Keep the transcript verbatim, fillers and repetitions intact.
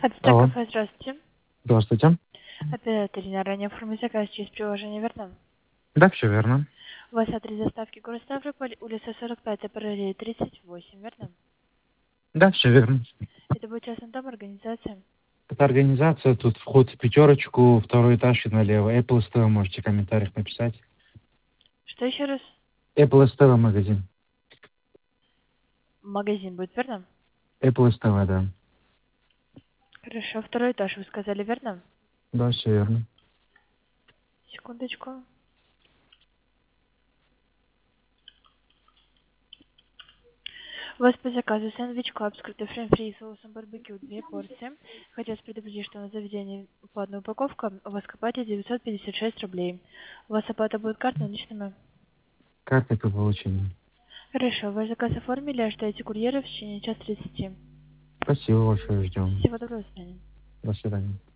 От Алло. кафе, здравствуйте. Здравствуйте. Оператор на ранее оформить заказ через приложение, верно? Да, все верно. У вас адрес доставки город Ставрополь, улица сорок пять, параллель тридцать восемь, верно? Да, все верно. Это будет частный дом, организация. Это организация, тут вход в пятерочку, второй этаж и налево. Apple эс тэ вэ можете в комментариях написать. Что еще раз? Apple эс тэ вэ магазин. Магазин будет, верно? Apple эс тэ вэ, да. Хорошо, второй этаж вы сказали, верно? Да, все верно. Секундочку. У вас по заказу сэндвич клаб с картофелем фри и соусом барбекю, две порции. Хотелось предупредить, что на заведение по одной упаковка у вас копате девятьсот пятьдесят шесть рублей. У вас оплата будет картой наличными? Карта по получению. Хорошо, ваш заказ оформили, ожидаете курьера в течение часа тридцати. Спасибо большое, ждем. Всего доброго, до свидания. До свидания.